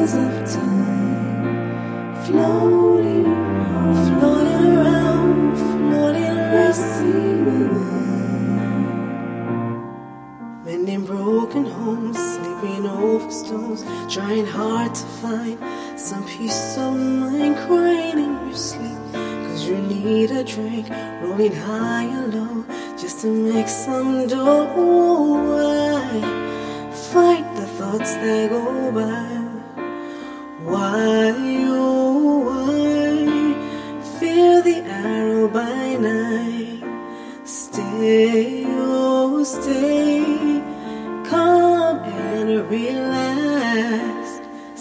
of time, floating, floating around, floating racing my mind. Mending broken homes, sleeping over stones, trying hard to find some peace of mind, crying in your sleep, 'cause you need a drink, rolling high and low, just to make some dough. Why fight the thoughts that go by? Why, oh why fear the arrow by night? Stay, oh stay, calm and relaxed.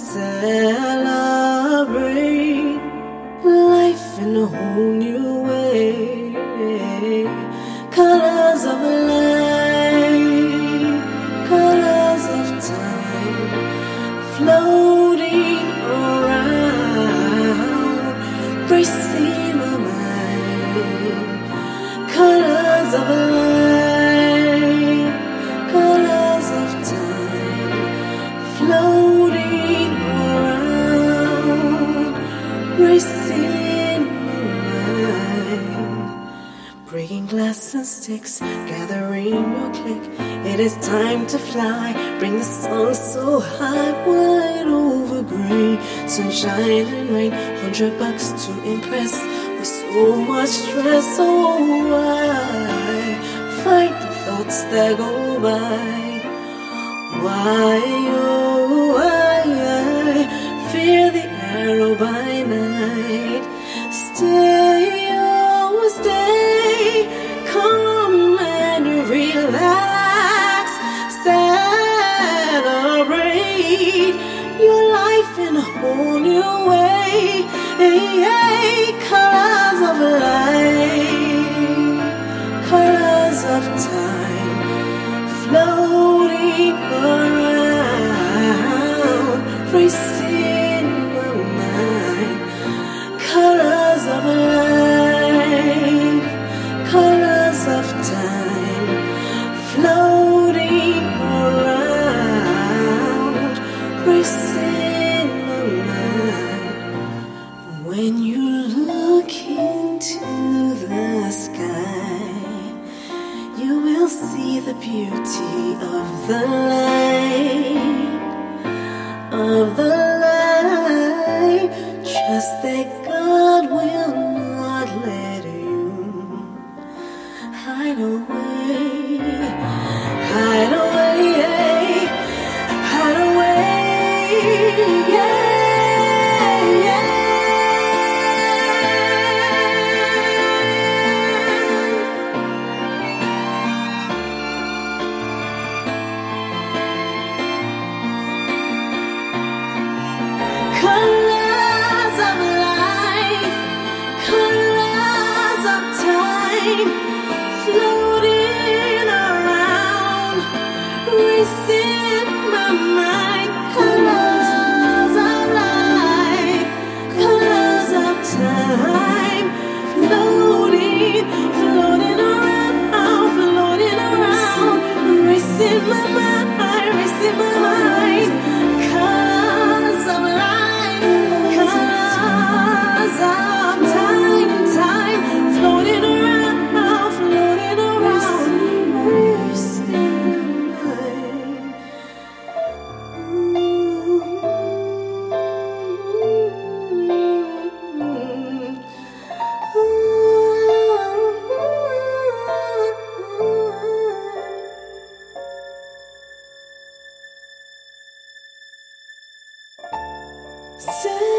Celebrate life in a whole new way. Colors of light, colors of time, floating around, racing my mind. Colors of light, colors of time, floating around, racing my mind. Breaking glass and sticks, gathering your clique. It is time to fly, bring the song so high, wide over gray. Sunshine and rain, $100 to impress, with so much stress. Oh why fight the thoughts that go by? Why, oh why fear the arrow by night? Stay, oh stay, calm and relax. Celebrate your life in a whole new way. Colors of light, colors of time, floating around, racing my mind. Colors of light, colors of time, floating around, racing my mind. When you look into the sky, you will see the beauty of the light, of the light. Trust that God will not let you hide away, hide away, hide away, yeah. Colors of life, colors of time, floating around, racing my mind. Colors of life, colors of time, floating, floating around, floating around, racing my mind, racing my mind. Colors of life, colors of time, time, floating around, floating around, racing my mind. Say